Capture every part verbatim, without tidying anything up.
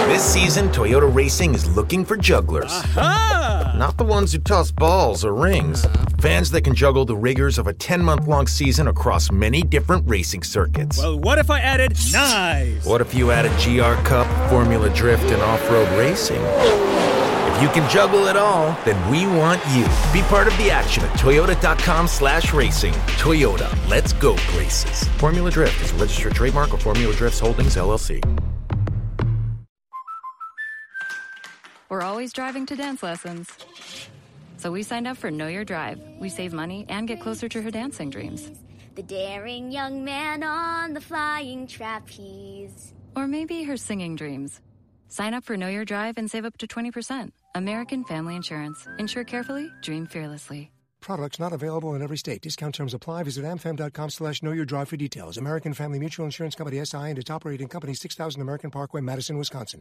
This season, Toyota Racing is looking for jugglers. Aha! Not the ones who toss balls or rings. Fans that can juggle the rigors of a ten-month-long season across many different racing circuits. Well, what if I added knives? What if you added G R Cup, Formula Drift, and off-road racing? If you can juggle it all, then we want you. Be part of the action at toyota.com slash racing. Toyota, let's go places. Formula Drift is a registered trademark of Formula Drifts Holdings, L L C. We're always driving to dance lessons. So we signed up for Know Your Drive. We save money and get closer to her dancing dreams. The daring young man on the flying trapeze. Or maybe her singing dreams. Sign up for Know Your Drive and save up to twenty percent. American Family Insurance. Insure carefully, dream fearlessly. Products not available in every state. Discount terms apply. Visit amfam.com slash know your drive for details. American Family Mutual Insurance Company, S I, and its operating company, six thousand American Parkway, Madison, Wisconsin.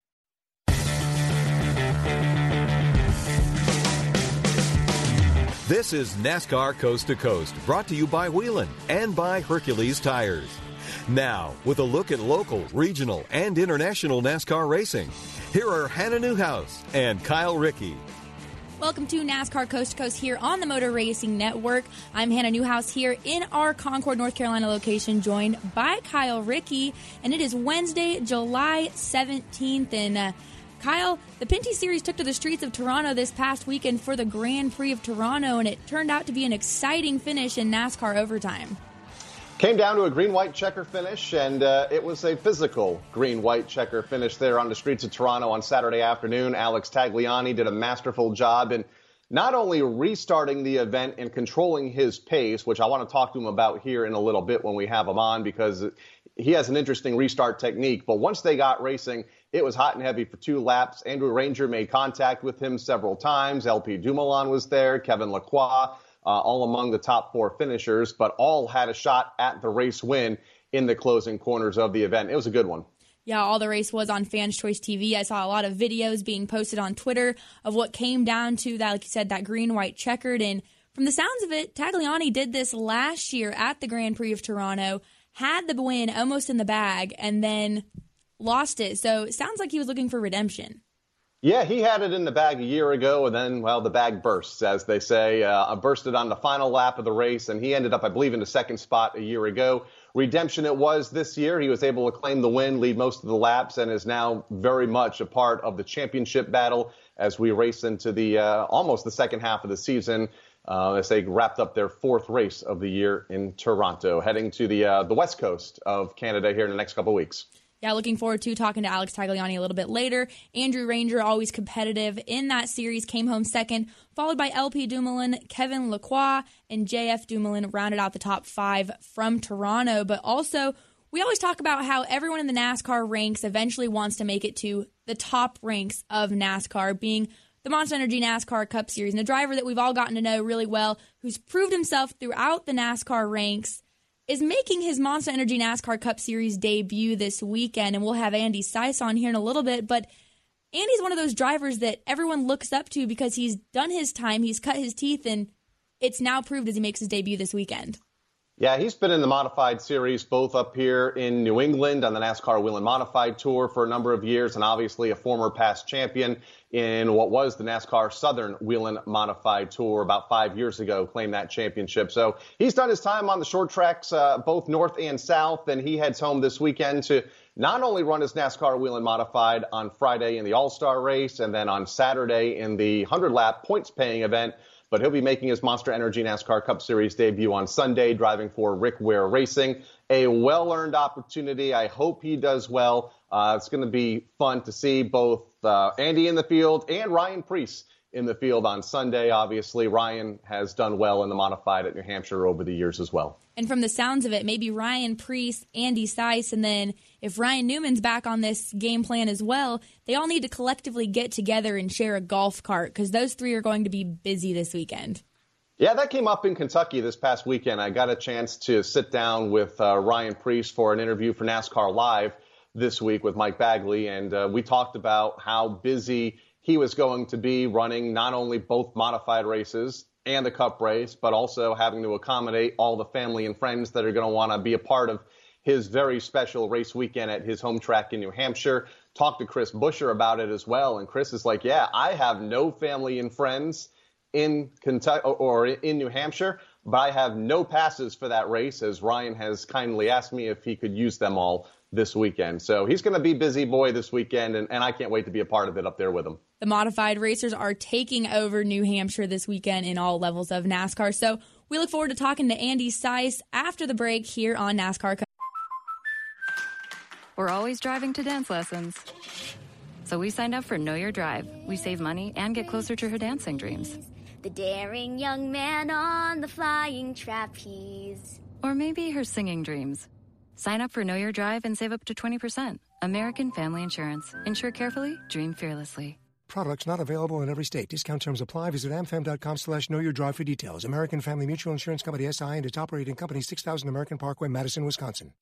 This is NASCAR Coast to Coast, brought to you by Whelen and by Hercules Tires. Now, with a look at local, regional, and international NASCAR racing, here are Hannah Newhouse and Kyle Rickey. Welcome to NASCAR Coast to Coast here on the Motor Racing Network. I'm Hannah Newhouse here in our Concord, North Carolina location, joined by Kyle Rickey, and it is Wednesday, July seventeenth, and uh, Kyle, the Pinty Series took to the streets of Toronto this past weekend for the Grand Prix of Toronto, and it turned out to be an exciting finish in NASCAR overtime. Came down to a green-white checker finish, and uh, it was a physical green-white checker finish there on the streets of Toronto on Saturday afternoon. Alex Tagliani did a masterful job in not only restarting the event and controlling his pace, which I want to talk to him about here in a little bit when we have him on, because he has an interesting restart technique, but once they got racing, it was hot and heavy for two laps. Andrew Ranger made contact with him several times. L P Dumoulin was there, Kevin Lacroix, uh, all among the top four finishers, but all had a shot at the race win in the closing corners of the event. It was a good one. Yeah, all the race was on Fans Choice T V. I saw a lot of videos being posted on Twitter of what came down to that, like you said, that green-white checkered. And from the sounds of it, Tagliani did this last year at the Grand Prix of Toronto, had the win almost in the bag, and then lost it. So it sounds like he was looking for redemption. Yeah, he had it in the bag a year ago, and then, well, the bag bursts, as they say. Uh, bursted on the final lap of the race, and he ended up, I believe, in the second spot a year ago. Redemption it was this year. He was able to claim the win, lead most of the laps, and is now very much a part of the championship battle as we race into the uh, almost the second half of the season. Uh, as they wrapped up their fourth race of the year in Toronto, heading to the uh, the west coast of Canada here in the next couple of weeks. Yeah, looking forward to talking to Alex Tagliani a little bit later. Andrew Ranger, always competitive in that series, came home second, followed by L P Dumoulin, Kevin Lacroix, and J F Dumoulin rounded out the top five from Toronto. But also, we always talk about how everyone in the NASCAR ranks eventually wants to make it to the top ranks of NASCAR, being the Monster Energy NASCAR Cup Series. And a driver that we've all gotten to know really well, who's proved himself throughout the NASCAR ranks, is making his Monster Energy NASCAR Cup Series debut this weekend, and we'll have Andy Seiss on here in a little bit, but Andy's one of those drivers that everyone looks up to because he's done his time, he's cut his teeth, and it's now proved as he makes his debut this weekend. Yeah, he's been in the Modified Series both up here in New England on the NASCAR Whelen Modified Tour for a number of years, and obviously a former past champion in what was the NASCAR Southern Whelen Modified Tour about five years ago, claimed that championship. So he's done his time on the short tracks, uh, both north and south, and he heads home this weekend to not only run his NASCAR Whelen Modified on Friday in the All-Star race and then on Saturday in the hundred-lap points-paying event, but he'll be making his Monster Energy NASCAR Cup Series debut on Sunday, driving for Rick Ware Racing. A well-earned opportunity. I hope he does well. Uh, it's going to be fun to see both uh, Andy in the field and Ryan Preece in the field on Sunday. Obviously, Ryan has done well in the Modified at New Hampshire over the years as well. And from the sounds of it, maybe Ryan Preece, Andy Seiss, and then if Ryan Newman's back on this game plan as well, they all need to collectively get together and share a golf cart because those three are going to be busy this weekend. Yeah, that came up in Kentucky this past weekend. I got a chance to sit down with uh, Ryan Preece for an interview for NASCAR Live this week with Mike Bagley, and uh, we talked about how busy he was going to be running not only both modified races and the Cup race, but also having to accommodate all the family and friends that are going to want to be a part of his very special race weekend at his home track in New Hampshire. talked to Chris Buescher about it as well. And Chris is like, yeah, I have no family and friends in Kentucky or in New Hampshire, but I have no passes for that race, as Ryan has kindly asked me if he could use them all this weekend. So he's going to be busy boy this weekend, and, and I can't wait to be a part of it up there with him. The modified racers are taking over New Hampshire this weekend in all levels of NASCAR. So we look forward to talking to Andy Seiss after the break here on NASCAR. We're always driving to dance lessons. So we signed up for Know Your Drive. We save money and get closer to her dancing dreams. The daring young man on the flying trapeze. Or maybe her singing dreams. Sign up for Know Your Drive and save up to twenty percent. American Family Insurance. Insure carefully, dream fearlessly. Products not available in every state. Discount terms apply. Visit amfam.com slash know your drive for details. American Family Mutual Insurance Company, S I, and its operating company, six thousand American Parkway, Madison, Wisconsin.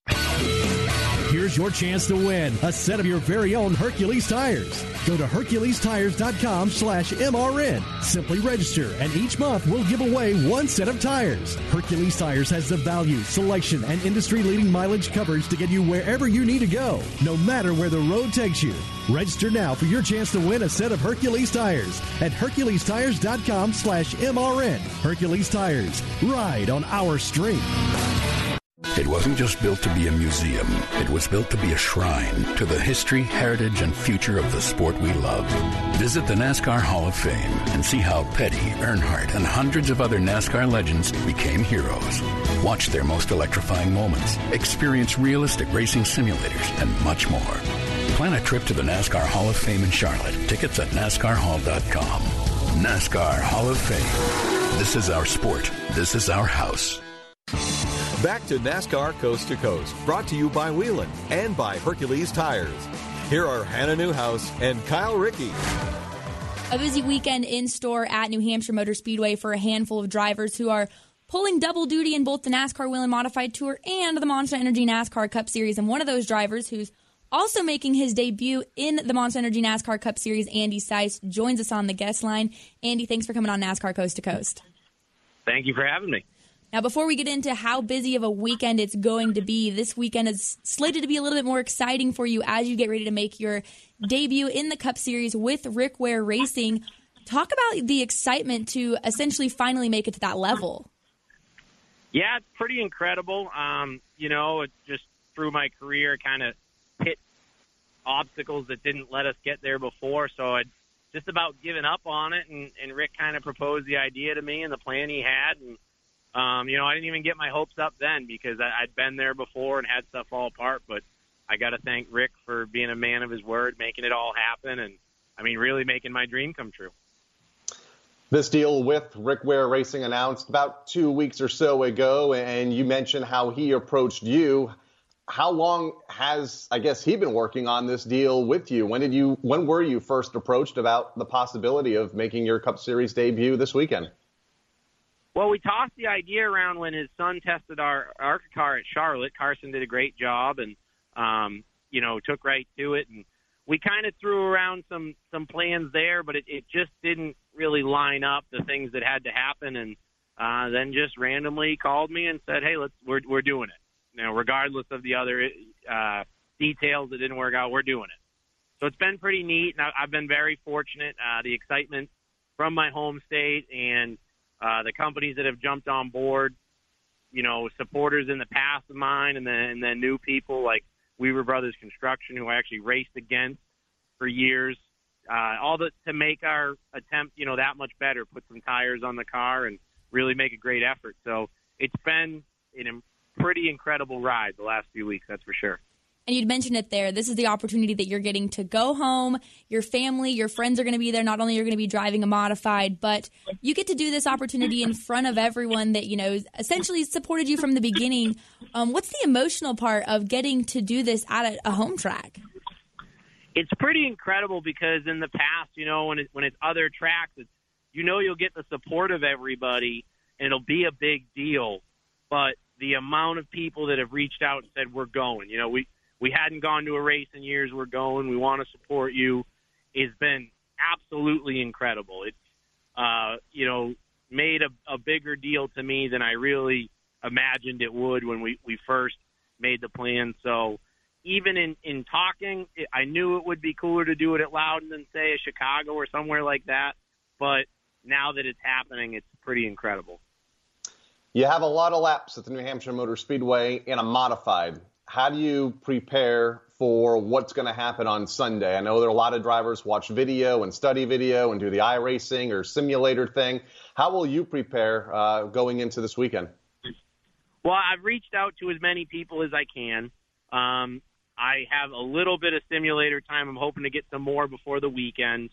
Here's your chance to win a set of your very own Hercules tires. Go to Hercules Tires dot com slash M R N. Simply register, and each month we'll give away one set of tires. Hercules Tires has the value, selection, and industry-leading mileage coverage to get you wherever you need to go, no matter where the road takes you. Register now for your chance to win a set of Hercules tires at Hercules Tires dot com slash M R N. Hercules Tires. Ride on our street. It wasn't just built to be a museum. It was built to be a shrine to the history, heritage, and future of the sport we love. Visit the NASCAR Hall of Fame and see how Petty, Earnhardt, and hundreds of other NASCAR legends became heroes. Watch their most electrifying moments, experience realistic racing simulators, and much more. Plan a trip to the NASCAR Hall of Fame in Charlotte. Tickets at NASCAR Hall dot com. NASCAR Hall of Fame. This is our sport. This is our house. Back to NASCAR Coast to Coast, brought to you by Whelen and by Hercules Tires. Here are Hannah Newhouse and Kyle Rickey. A busy weekend in store at New Hampshire Motor Speedway for a handful of drivers who are pulling double duty in both the NASCAR Whelen Modified Tour and the Monster Energy NASCAR Cup Series. And one of those drivers who's also making his debut in the Monster Energy NASCAR Cup Series, Andy Seiss, joins us on the guest line. Andy, thanks for coming on NASCAR Coast to Coast. Thank you for having me. Now, before we get into how busy of a weekend it's going to be, this weekend is slated to be a little bit more exciting for you as you get ready to make your debut in the Cup Series with Rick Ware Racing. Talk about the excitement to essentially finally make it to that level. Yeah, it's pretty incredible. Um, you know, it just through my career kind of hit obstacles that didn't let us get there before, so I'd just about given up on it, and, and Rick kind of proposed the idea to me and the plan he had, and Um, you know, I didn't even get my hopes up then because I, I'd been there before and had stuff fall apart. But I got to thank Rick for being a man of his word, making it all happen, and, I mean, really making my dream come true. This deal with Rick Ware Racing announced about two weeks or so ago, and you mentioned how he approached you. How long has, I guess, he been working on this deal with you? When did you, when were you first approached about the possibility of making your Cup Series debut this weekend? Well, we tossed the idea around when his son tested our ARCA car at Charlotte. Carson did a great job and, um, you know, took right to it. And we kind of threw around some, some plans there, but it, it just didn't really line up the things that had to happen. And uh, then just randomly called me and said, hey, let's we're, we're doing it. You know, regardless of the other uh, details that didn't work out, we're doing it. So it's been pretty neat, and I, I've been very fortunate. Uh, the excitement from my home state and Uh, the companies that have jumped on board, you know, supporters in the past of mine, and then, and then new people like Weaver Brothers Construction, who I actually raced against for years, uh, all the, to make our attempt, you know, that much better, put some tires on the car and really make a great effort. So it's been a pretty incredible ride the last few weeks, that's for sure. And you'd mentioned it there. This is the opportunity that you're getting to go home. Your family, your friends are going to be there. Not only are you going to be driving a modified, but you get to do this opportunity in front of everyone that, you know, essentially supported you from the beginning. Um, what's the emotional part of getting to do this at a, a home track? It's pretty incredible because in the past, you know, when, it, when it's other tracks, it's, you know you'll get the support of everybody, and it'll be a big deal. But the amount of people that have reached out and said, we're going, you know, we – we hadn't gone to a race in years. We're going. We want to support you. It's been absolutely incredible. It's, uh, you know, made a, a bigger deal to me than I really imagined it would when we, we first made the plan. So even in, in talking, I knew it would be cooler to do it at Loudon than, say, a Chicago or somewhere like that. But now that it's happening, it's pretty incredible. You have a lot of laps at the New Hampshire Motor Speedway in a modified. How do you prepare for what's going to happen on Sunday? I know there are a lot of drivers watch video and study video and do the iRacing or simulator thing. How will you prepare uh, going into this weekend? Well, I've reached out to as many people as I can. Um, I have a little bit of simulator time. I'm hoping to get some more before the weekend.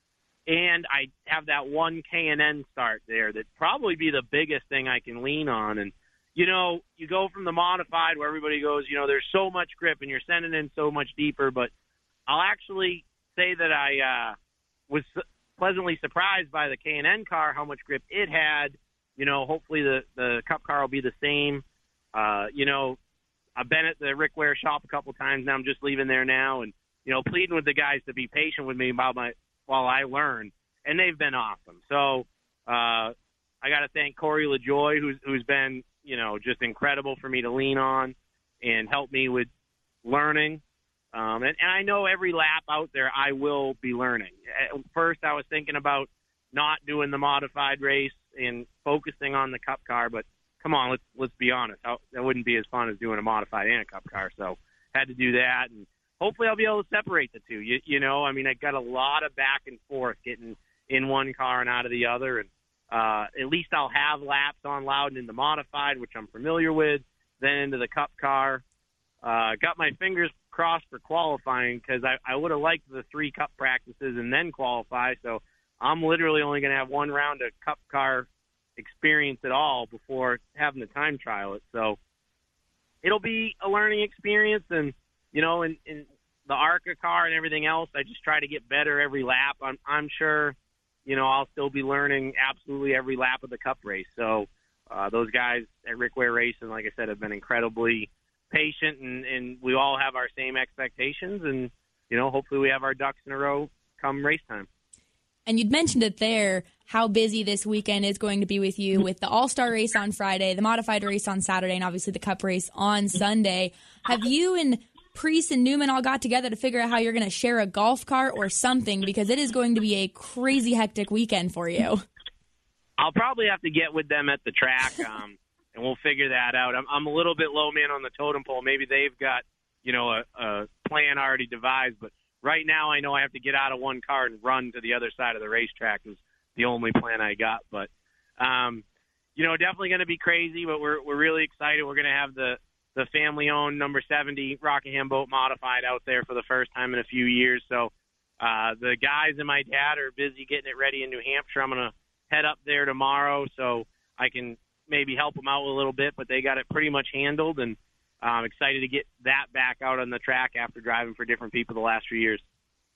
And I have that one K and N start there that'd probably be the biggest thing I can lean on. And, you know, you go from the modified where everybody goes, you know, there's so much grip and you're sending in so much deeper. But I'll actually say that I uh, was pleasantly surprised by the K and N car, how much grip it had. You know, hopefully the, the Cup car will be the same. Uh, you know, I've been at the Rick Ware shop a couple times now. I'm just leaving there now and, you know, pleading with the guys to be patient with me while, my, while I learn. And they've been awesome. So uh, I got to thank Corey LaJoy, who's, who's been, you know, just incredible for me to lean on and help me with learning. Um, and, and I know every lap out there I will be learning. At first I was thinking about not doing the modified race and focusing on the Cup car, but come on, let's let's be honest. That wouldn't be as fun as doing a modified and a Cup car, so had to do that. And hopefully I'll be able to separate the two. You, you know, I mean, I got a lot of back and forth getting in one car and out of the other, and uh, at least I'll have laps on Loudon in the modified, which I'm familiar with, then into the Cup car. Uh, got my fingers crossed for qualifying because I, I would have liked the three Cup practices and then qualify, so I'm literally only going to have one round of Cup car experience at all before having to time trial it. So it'll be a learning experience. And, you know, in, in the ARCA car and everything else, I just try to get better every lap. I'm, I'm sure, you know, I'll still be learning absolutely every lap of the Cup race. So uh, those guys at Rick Ware Racing, like I said, have been incredibly patient, and, and we all have our same expectations. And, you know, hopefully we have our ducks in a row come race time. And you'd mentioned it there, how busy this weekend is going to be with you with the All-Star race on Friday, the modified race on Saturday, and obviously the Cup race on Sunday. Have you and Preece and Newman all got together to figure out how you're going to share a golf cart or something? Because it is going to be a crazy hectic weekend for you. I'll probably have to get with them at the track, um, and we'll figure that out. I'm, I'm a little bit low man on the totem pole. Maybe they've got, you know, a, a plan already devised, but right now, I know I have to get out of one car and run to the other side of the racetrack is the only plan I got. But, um, you know, definitely going to be crazy, but we're we're really excited. We're going to have the, the family-owned number seventy Rockingham boat modified out there for the first time in a few years. So uh, the guys and my dad are busy getting it ready in New Hampshire. I'm going to head up there tomorrow so I can maybe help them out a little bit, but they got it pretty much handled, and I'm excited to get that back out on the track after driving for different people the last few years.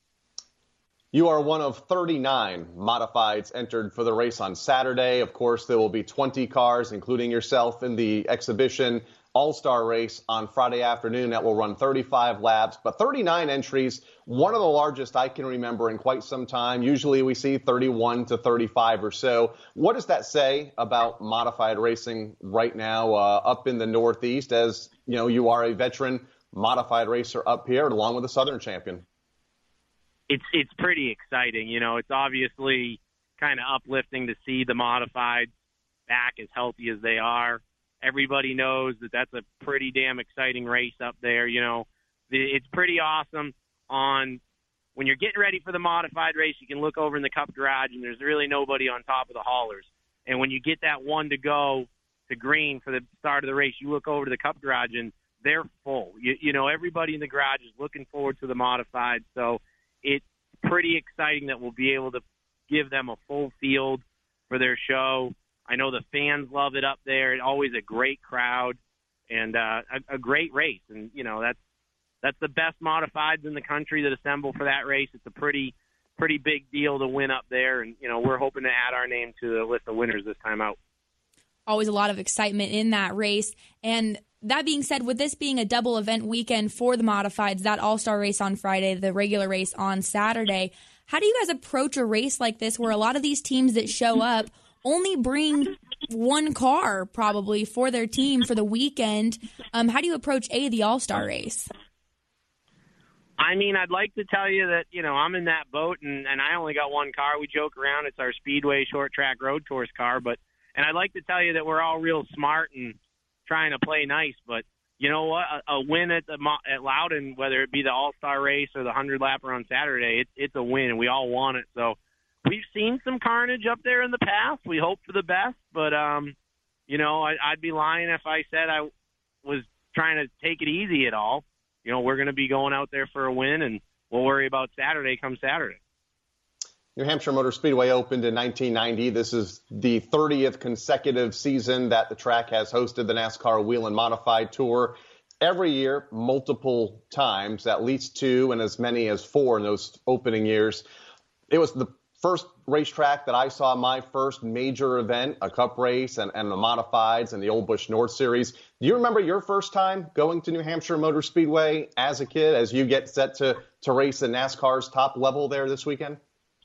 You are one of thirty-nine modifieds entered for the race on Saturday. Of course, there will be twenty cars, including yourself, in the exhibition All-Star race on Friday afternoon. That will run thirty-five laps, but thirty-nine entries, one of the largest I can remember in quite some time. Usually we see thirty-one to thirty-five or so. What does that say about modified racing right now uh, up in the Northeast, as you know, you are a veteran modified racer up here along with a Southern champion? It's it's pretty exciting. You know, it's obviously kind of uplifting to see the modifieds back as healthy as they are. Everybody knows that that's a pretty damn exciting race up there. You know, it's pretty awesome on when you're getting ready for the modified race. You can look over in the Cup garage and there's really nobody on top of the haulers. And when you get that one to go to green for the start of the race, you look over to the Cup garage and they're full. You, you know, everybody in the garage is looking forward to the modified. So it's pretty exciting that we'll be able to give them a full field for their show. I know the fans love it up there. It's always a great crowd and uh, a, a great race. And, you know, that's that's the best modifieds in the country that assemble for that race. It's a pretty, pretty big deal to win up there. And, you know, we're hoping to add our name to the list of winners this time out. Always a lot of excitement in that race. And that being said, with this being a double event weekend for the modifieds, that All-Star race on Friday, the regular race on Saturday, how do you guys approach a race like this where a lot of these teams that show up only bring one car probably for their team for the weekend? Um, how do you approach, A, the All-Star race? I mean, I'd like to tell you that, you know, I'm in that boat, and, and I only got one car. We joke around. It's our Speedway Short Track Road Course car. But and I'd like to tell you that we're all real smart and trying to play nice. But you know what? A, a win at the at Loudon, whether it be the All-Star race or the hundred-lapper on Saturday, it, it's a win, and we all want it. So we've seen some carnage up there in the past. We hope for the best. But, um, you know, I, I'd be lying if I said I was trying to take it easy at all. You know, we're going to be going out there for a win, and we'll worry about Saturday come Saturday. New Hampshire Motor Speedway opened in nineteen ninety. This is the thirtieth consecutive season that the track has hosted the NASCAR Whelen Modified Tour. Every year, multiple times, at least two and as many as four in those opening years. It was the first racetrack that I saw my first major event, a cup race and, and the modifieds and the Old Busch North Series. Do you remember your first time going to New Hampshire Motor Speedway as a kid, as you get set to, to race at NASCAR's top level there this weekend?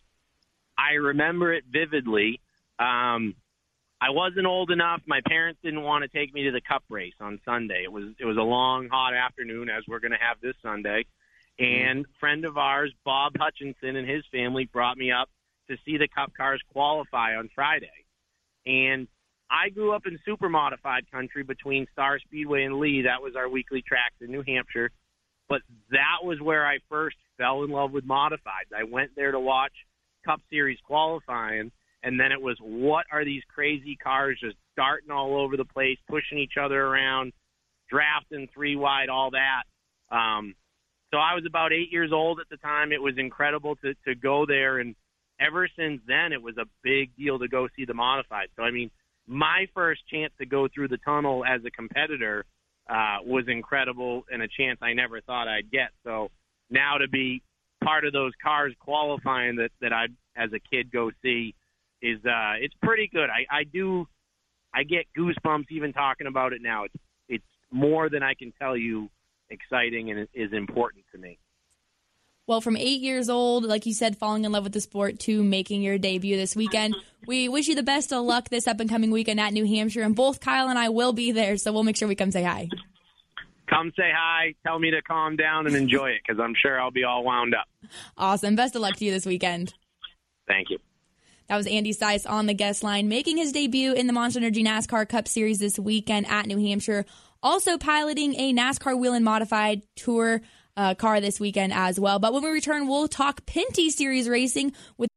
I remember it vividly. Um, I wasn't old enough. My parents didn't want to take me to the cup race on Sunday. It was it was a long, hot afternoon, as we're going to have this Sunday. And a friend of ours, Bob Hutchinson, and his family brought me up to see the cup cars qualify on Friday. And I grew up in super modified country between Star Speedway and Lee. That was our weekly tracks in New Hampshire. But that was where I first fell in love with modifieds. I went there to watch Cup Series qualifying, and then it was, what are these crazy cars just darting all over the place, pushing each other around, drafting three wide, all that. Um, so I was about eight years old at the time. It was incredible to, to go there, and ever since then, it was a big deal to go see the modified. So, I mean, my first chance to go through the tunnel as a competitor uh, was incredible and a chance I never thought I'd get. So now to be part of those cars qualifying that, that I, as a kid, go see is uh, it's pretty good. I, I do, I get goosebumps even talking about it now. It's, it's more than I can tell you exciting and is important to me. Well, from eight years old, like you said, falling in love with the sport, to making your debut this weekend, we wish you the best of luck this up-and-coming weekend at New Hampshire, and both Kyle and I will be there, so we'll make sure we come say hi. Come say hi, tell me to calm down and enjoy it, because I'm sure I'll be all wound up. Awesome. Best of luck to you this weekend. Thank you. That was Andy Seiss on the guest line, making his debut in the Monster Energy NASCAR Cup Series this weekend at New Hampshire, also piloting a NASCAR Whelen Modified Tour Uh, car this weekend as well. But when we return, we'll talk Pinty Series racing with.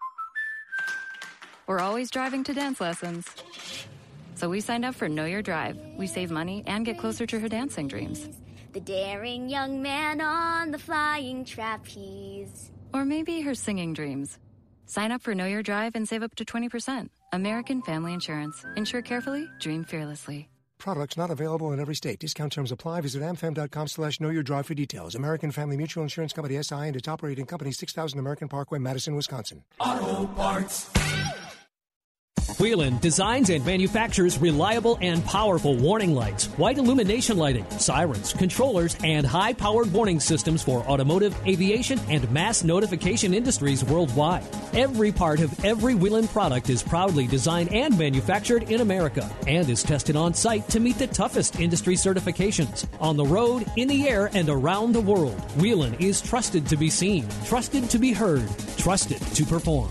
We're always driving to dance lessons. So we signed up for Know Your Drive. We save money and get closer to her dancing dreams. The daring young man on the flying trapeze. Or maybe her singing dreams. Sign up for Know Your Drive and save up to twenty percent. American Family Insurance. Insure carefully, dream fearlessly. Products not available in every state. Discount terms apply. Visit amfam.com slash know your drive for details. American Family Mutual Insurance Company, S I, and its operating company, six thousand American Parkway, Madison, Wisconsin. Auto Parts. Whelen designs and manufactures reliable and powerful warning lights, white illumination lighting, sirens, controllers, and high-powered warning systems for automotive, aviation, and mass notification industries worldwide. Every part of every Whelen product is proudly designed and manufactured in America and is tested on site to meet the toughest industry certifications. On the road, in the air, and around the world, Whelen is trusted to be seen, trusted to be heard, trusted to perform.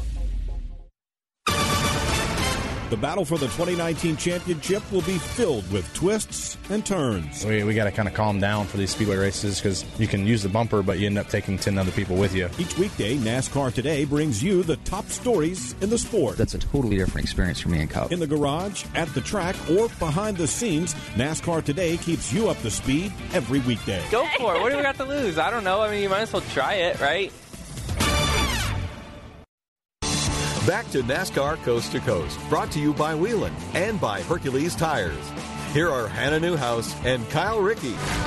The battle for the twenty nineteen championship will be filled with twists and turns. We, we got to kind of calm down for these speedway races because you can use the bumper, but you end up taking ten other people with you. Each weekday, NASCAR Today brings you the top stories in the sport. That's a totally different experience for me and Cup. In the garage, at the track, or behind the scenes, NASCAR Today keeps you up to speed every weekday. Go for it. What do we got to lose? I don't know. I mean, you might as well try it, right? Back to NASCAR Coast to Coast, brought to you by Whelen and by Hercules Tires. Here are Hannah Newhouse and Kyle Rickey.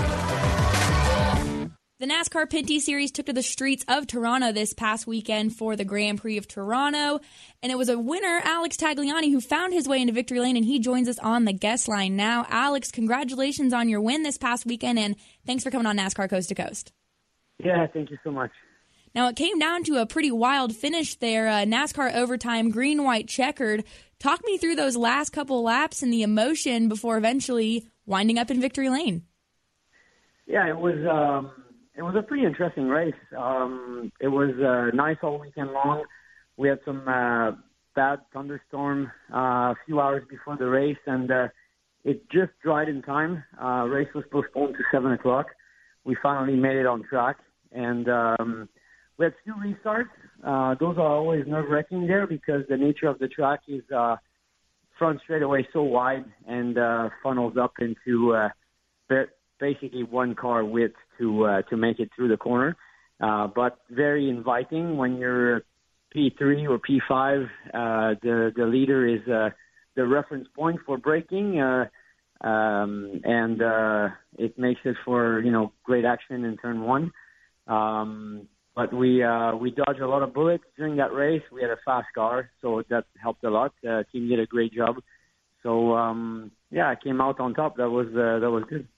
The NASCAR Pinty Series took to the streets of Toronto this past weekend for the Grand Prix of Toronto, and it was a winner, Alex Tagliani, who found his way into victory lane, and he joins us on the guest line now. Alex, congratulations on your win this past weekend, and thanks for coming on NASCAR Coast to Coast. Yeah, thank you so much. Now, it came down to a pretty wild finish there, uh, NASCAR overtime, green, white, checkered. Talk me through those last couple laps and the emotion before eventually winding up in victory lane. Yeah, it was um, it was a pretty interesting race. Um, it was uh, nice all weekend long. We had some uh, bad thunderstorm uh, a few hours before the race, and uh, it just dried in time. Uh, race was postponed to seven o'clock. We finally made it on track, and um, we had few restarts. Uh, those are always nerve-wracking there because the nature of the track is uh, front straightaway so wide and uh, funnels up into uh, basically one car width to uh, to make it through the corner. Uh, but very inviting when you're P three or P five. Uh, the the leader is uh, the reference point for braking, uh, um, and uh, it makes it for you know great action in turn one. Um, But we uh, we dodged a lot of bullets during that race. We had a fast car, so that helped a lot. The uh, team did a great job. So um, yeah, I came out on top. That was uh, that was good.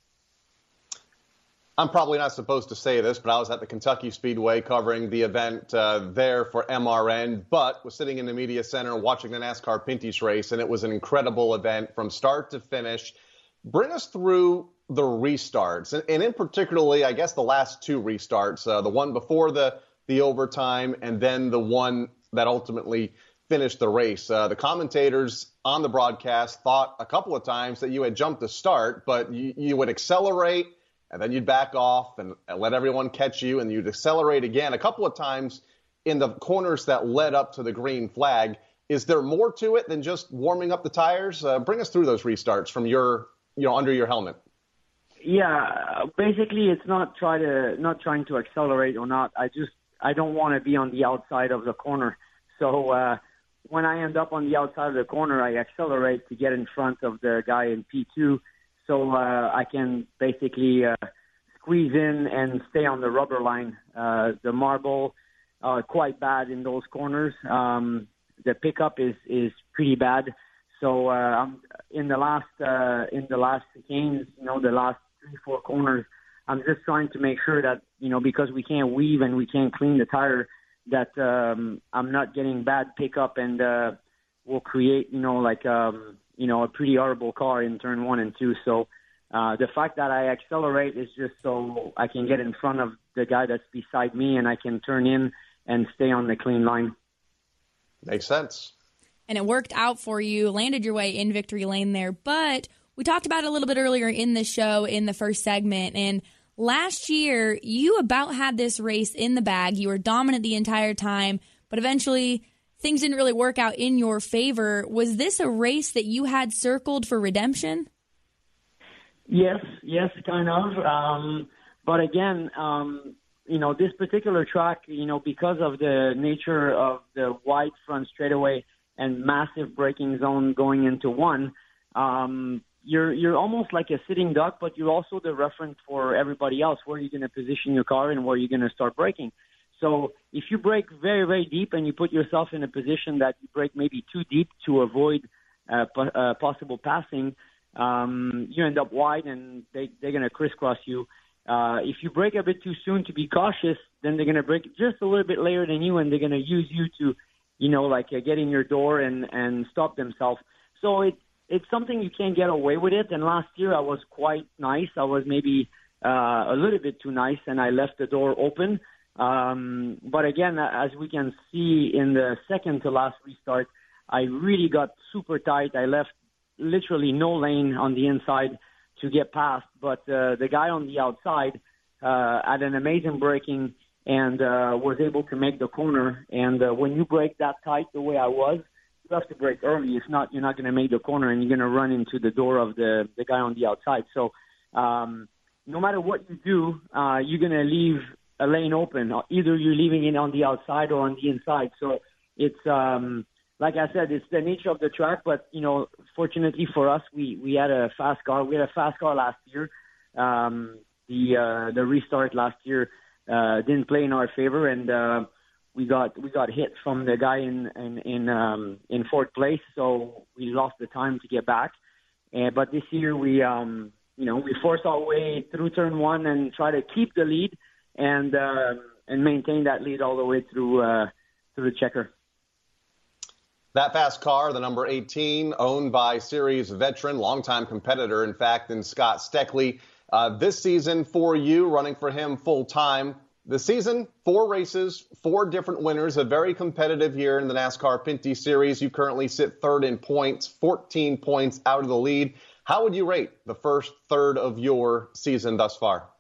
I'm probably not supposed to say this, but I was at the Kentucky Speedway covering the event uh, there for M R N, but was sitting in the media center watching the NASCAR Pinty's race, and it was an incredible event from start to finish. Bring us through the restarts, and, and in particularly, I guess, the last two restarts, uh, the one before the, the overtime and then the one that ultimately finished the race. Uh, the commentators on the broadcast thought a couple of times that you had jumped the start, but you, you would accelerate and then you'd back off and, and let everyone catch you, and you'd accelerate again a couple of times in the corners that led up to the green flag. Is there more to it than just warming up the tires? Uh, bring us through those restarts from your, you know, under your helmet. Yeah, basically it's not try to not trying to accelerate or not. I just I don't want to be on the outside of the corner. So uh, when I end up on the outside of the corner, I accelerate to get in front of the guy in P two, so uh, I can basically uh, squeeze in and stay on the rubber line. Uh, the marble are quite bad in those corners. Um, the pickup is is pretty bad. So uh, in the last uh, in the last chicanes, you know, the last three four corners, I'm just trying to make sure that you know because we can't weave and we can't clean the tire, that um, I'm not getting bad pickup and uh, will create you know like um, you know a pretty horrible car in turn one and two. So uh, the fact that I accelerate is just so I can get in front of the guy that's beside me and I can turn in and stay on the clean line. Makes sense. And it worked out for you, landed your way in victory lane there. But we talked about it a little bit earlier in the show in the first segment. And last year, you about had this race in the bag. You were dominant the entire time, but eventually things didn't really work out in your favor. Was this a race that you had circled for redemption? Yes, yes, kind of. Um, but again, um, you know, this particular track, you know, because of the nature of the wide front straightaway and massive braking zone going into one, um, you're you're almost like a sitting duck, but you're also the reference for everybody else, where you're going to position your car and where you're going to start braking. So if you brake very, very deep and you put yourself in a position that you brake maybe too deep to avoid uh, p- uh, possible passing, um, you end up wide and they, they're going to crisscross you. Uh, if you brake a bit too soon to be cautious, then they're going to brake just a little bit later than you, and they're going to use you to you know, like uh, get in your door and, and stop themselves. So it, it's something you can't get away with it. And last year I was quite nice. I was maybe uh, a little bit too nice, and I left the door open. Um, but again, as we can see in the second to last restart, I really got super tight. I left literally no lane on the inside to get past. But uh, the guy on the outside uh, had an amazing braking and uh, was able to make the corner. And uh, when you brake that tight the way I was, you have to brake early. If not, you're not going to make the corner, and you're going to run into the door of the, the guy on the outside. So um, no matter what you do, uh, you're going to leave a lane open. Either you're leaving it on the outside or on the inside. So it's, um, like I said, it's the nature of the track. But, you know, fortunately for us, we, we had a fast car. We had a fast car last year. Um, the uh, the restart last year Uh, didn't play in our favor, and uh, we got we got hit from the guy in in in, um, in fourth place, so we lost the time to get back. And but this year we um, you know we forced our way through turn one and try to keep the lead and uh, and maintain that lead all the way through uh, through the checker. That fast car, the number eighteen, owned by series veteran, longtime competitor, in fact, in Scott Steckley. Uh, this season for you, running for him full time. The season, four races, four different winners, a very competitive year in the NASCAR Pinty Series. You currently sit third in points, fourteen points out of the lead. How would you rate the first third of your season thus far?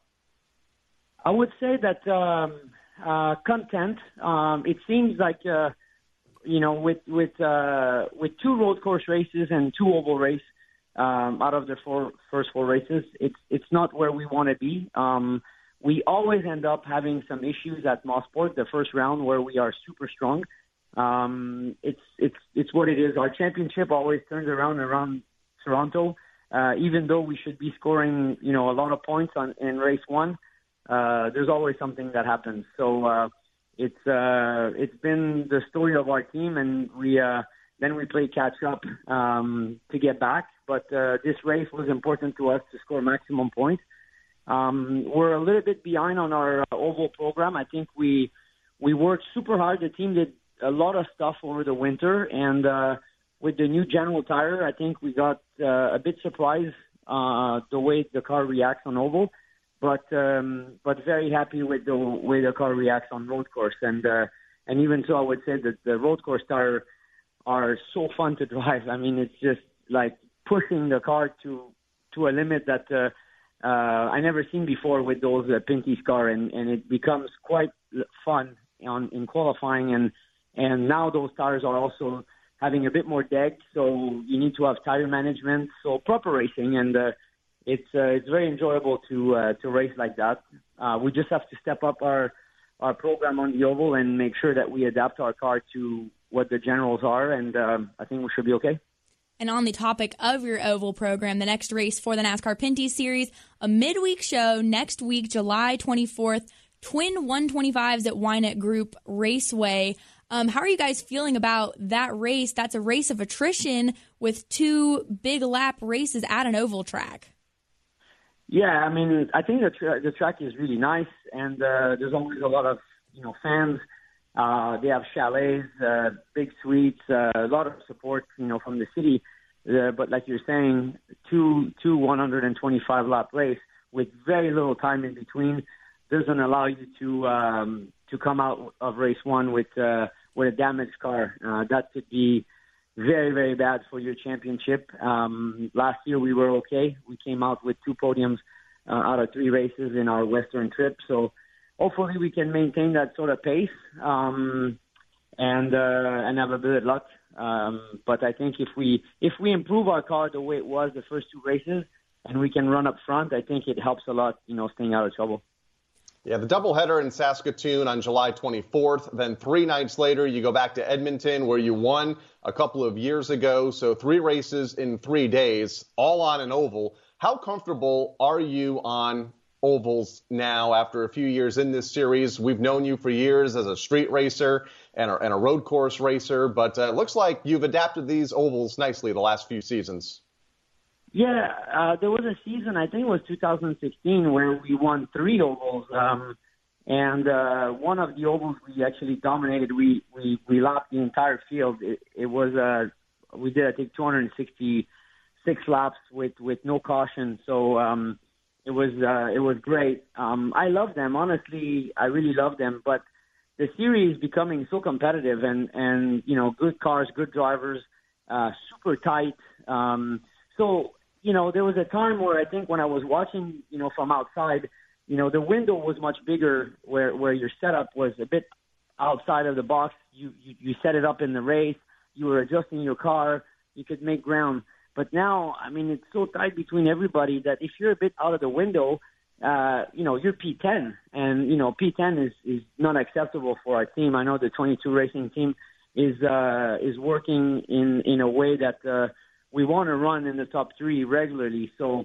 I would say that um, uh, content. Um, it seems like uh, you know, with with uh, with two road course races and two oval races um, out of the four first four races, it's it's not where we want to be. Um, we always end up having some issues at Mosport the first round where we are super strong. Um, it's it's it's what it is. Our championship always turns around around Toronto, uh, even though we should be scoring you know a lot of points on in race one. Uh, there's always something that happens. So uh, it's uh, it's been the story of our team, and we uh, then we play catch up um, to get back. But uh, this race was important to us to score maximum points. Um, we're a little bit behind on our uh, oval program. I think we we worked super hard. The team did a lot of stuff over the winter, and uh, with the new General Tire, I think we got uh, a bit surprised uh, the way the car reacts on oval. But um, but very happy with the way the car reacts on road course, and uh, and even so, I would say that the road course tire are so fun to drive. I mean, it's just like pushing the car to to a limit that uh, uh, I never seen before with those uh, Pinty's car, and, and it becomes quite fun on in qualifying, and and now those tires are also having a bit more deck, so you need to have tire management, so proper racing, and uh, It's uh, it's very enjoyable to uh, to race like that. Uh, we just have to step up our our program on the oval and make sure that we adapt our car to what the generals are, and um, I think we should be okay. And on the topic of your oval program, the next race for the NASCAR Pinty Series, a midweek show next week, July twenty-fourth, twin one twenty-fives at Wynett Group Raceway. Um, how are you guys feeling about that race? That's a race of attrition with two big lap races at an oval track. Yeah, I mean, I think the, tra- the track is really nice, and uh, there's always a lot of, you know, fans. Uh, they have chalets, uh, big suites, uh, a lot of support, you know, from the city. Uh, but like you're saying, two two one twenty-five lap race with very little time in between doesn't allow you to um, to come out of race one with uh, with a damaged car. Uh, that could be very, very bad for your championship. Um, last year we were okay. We came out with two podiums uh, out of three races in our Western trip. So hopefully we can maintain that sort of pace um, and uh, and have a bit of luck. Um, but I think if we if we improve our car the way it was the first two races and we can run up front, I think it helps a lot, you know, staying out of trouble. Yeah, the doubleheader in Saskatoon on July twenty-fourth. Then three nights later, you go back to Edmonton, where you won a couple of years ago. So three races in three days, all on an oval. How comfortable are you on ovals now after a few years in this series? We've known you for years as a street racer and a, and a road course racer, but uh, it looks like you've adapted these ovals nicely the last few seasons. Yeah, uh, there was a season, I think it was two thousand sixteen, where we won three ovals. Um, and uh, one of the ovals we actually dominated. We we, we lapped the entire field. It, it was, uh, we did, I think, two hundred sixty-six laps with, with no caution. So um, it was uh, it was great. Um, I love them. Honestly, I really love them. But the series is becoming so competitive and, and you know, good cars, good drivers, uh, super tight. Um, so, you know, there was a time where I think when I was watching, you know, from outside, you know, the window was much bigger where, where your setup was a bit outside of the box. You, you, you set it up in the race. You were adjusting your car. You could make ground. But now, I mean, it's so tight between everybody that if you're a bit out of the window, uh, you know, you're P ten. And, you know, P ten is, is not acceptable for our team. I know the twenty-two racing team is uh, is working in, in a way that uh, we want to run in the top three regularly. So,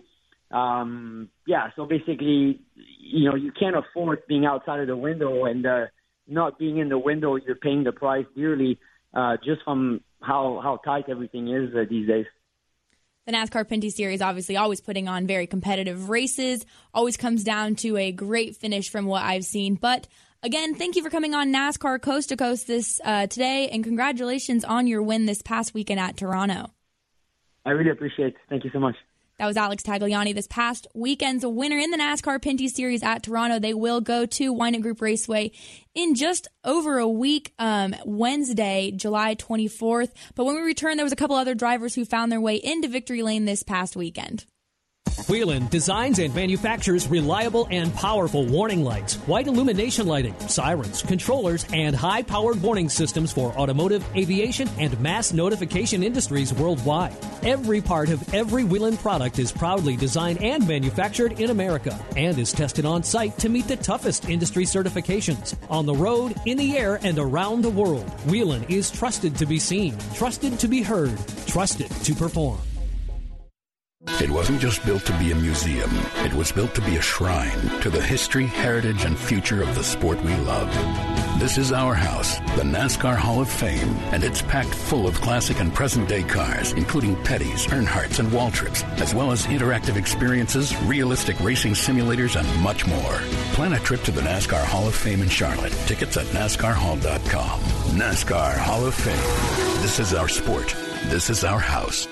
um, yeah, so basically, you know, you can't afford being outside of the window, and uh, not being in the window, you're paying the price dearly uh, just from how, how tight everything is uh, these days. The NASCAR Pinty Series obviously always putting on very competitive races, always comes down to a great finish from what I've seen. But again, thank you for coming on NASCAR Coast to Coast this uh, today, and congratulations on your win this past weekend at Toronto. I really appreciate it. Thank you so much. That was Alex Tagliani. This past weekend's winner in the NASCAR Pinty Series at Toronto. They will go to Wynant Group Raceway in just over a week, um, Wednesday, July twenty-fourth. But when we return, there was a couple other drivers who found their way into victory lane this past weekend. Whelen designs and manufactures reliable and powerful warning lights, white illumination lighting, sirens, controllers, and high-powered warning systems for automotive, aviation, and mass notification industries worldwide. Every part of every Whelen product is proudly designed and manufactured in America and is tested on site to meet the toughest industry certifications. On the road, in the air, and around the world, Whelen is trusted to be seen, trusted to be heard, trusted to perform. It wasn't just built to be a museum. It was built to be a shrine to the history, heritage, and future of the sport we love. This is our house, the NASCAR Hall of Fame, and it's packed full of classic and present-day cars, including Petty's, Earnhardt's, and Waltrips, as well as interactive experiences, realistic racing simulators, and much more. Plan a trip to the NASCAR Hall of Fame in Charlotte. Tickets at NASCAR Hall dot com. NASCAR Hall of Fame. This is our sport. This is our house.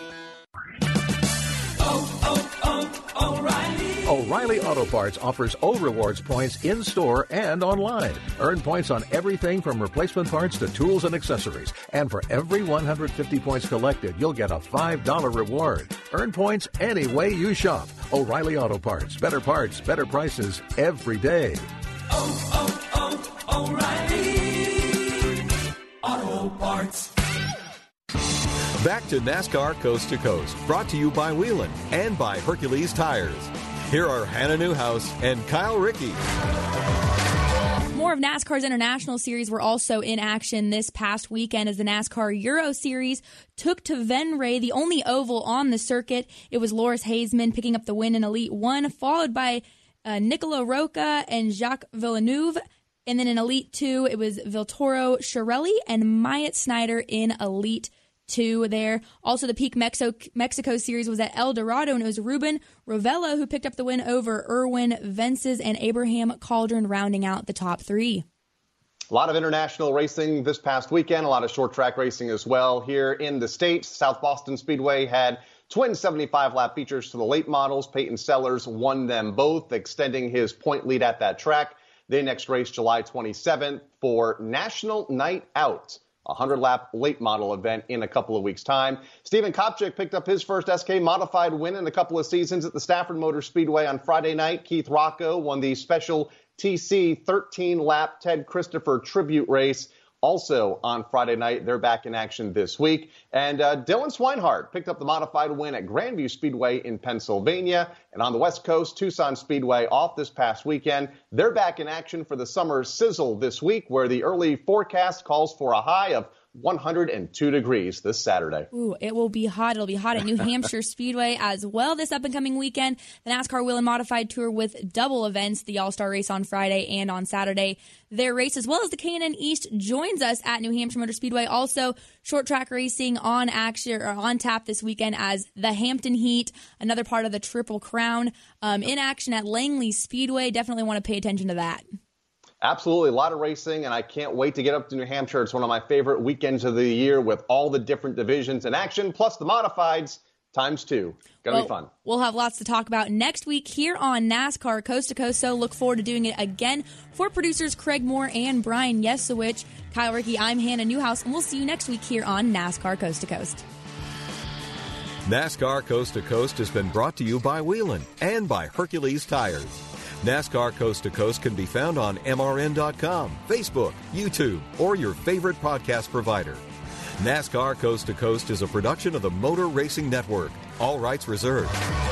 O'Reilly Auto Parts offers O-Rewards points in-store and online. Earn points on everything from replacement parts to tools and accessories. And for every one hundred fifty points collected, you'll get a five dollars reward. Earn points any way you shop. O'Reilly Auto Parts. Better parts, better prices every day. Oh, oh, oh, O'Reilly Auto Parts. Back to NASCAR Coast to Coast, brought to you by Whelen and by Hercules Tires. Here are Hannah Newhouse and Kyle Rickey. More of NASCAR's International Series were also in action this past weekend as the NASCAR Euro Series took to Venray, the only oval on the circuit. It was Loris Haseman picking up the win in Elite one, followed by uh, Nicola Roca and Jacques Villeneuve. And then in Elite two, it was Viltoro Chiarelli and Myatt Snyder in Elite two there. Also, the Peak Mexico, Mexico Series was at El Dorado, and it was Ruben Rovella who picked up the win over Erwin Vences and Abraham Cauldron, rounding out the top three. A lot of international racing this past weekend, a lot of short track racing as well. Here in the States, South Boston Speedway had twin seventy-five lap features to the late models. Peyton Sellers won them both, extending his point lead at that track. They next race July twenty-seventh for National Night Out, a hundred lap late model event in a couple of weeks' time. Stephen Kopchik picked up his first S K modified win in a couple of seasons at the Stafford Motor Speedway on Friday night. Keith Rocco won the special T C thirteen lap Ted Christopher tribute race. Also on Friday night, they're back in action this week. And uh, Dylan Swinehart picked up the modified win at Grandview Speedway in Pennsylvania. And on the West Coast, Tucson Speedway off this past weekend. They're back in action for the summer sizzle this week, where the early forecast calls for a high of one hundred two degrees this Saturday. Ooh, it will be hot. It'll be hot at New Hampshire Speedway as well this up-and-coming weekend. The NASCAR Whelen Modified Tour with double events, the All-Star Race on Friday and on Saturday. Their race, as well as the K and N East, joins us at New Hampshire Motor Speedway. Also, short track racing on action or on tap this weekend as the Hampton Heat, another part of the Triple Crown, um, in action at Langley Speedway. Definitely want to pay attention to that. Absolutely. A lot of racing, and I can't wait to get up to New Hampshire. It's one of my favorite weekends of the year with all the different divisions in action, plus the modifieds times two. Gonna well, be fun. We'll have lots to talk about next week here on NASCAR Coast to Coast, so look forward to doing it again. For producers Craig Moore and Brian Yesowich, Kyle Rickey, I'm Hannah Newhouse, and we'll see you next week here on NASCAR Coast to Coast. NASCAR Coast to Coast has been brought to you by Whelen and by Hercules Tires. NASCAR Coast to Coast can be found on M R N dot com, Facebook, YouTube, or your favorite podcast provider. NASCAR Coast to Coast is a production of the Motor Racing Network. All rights reserved.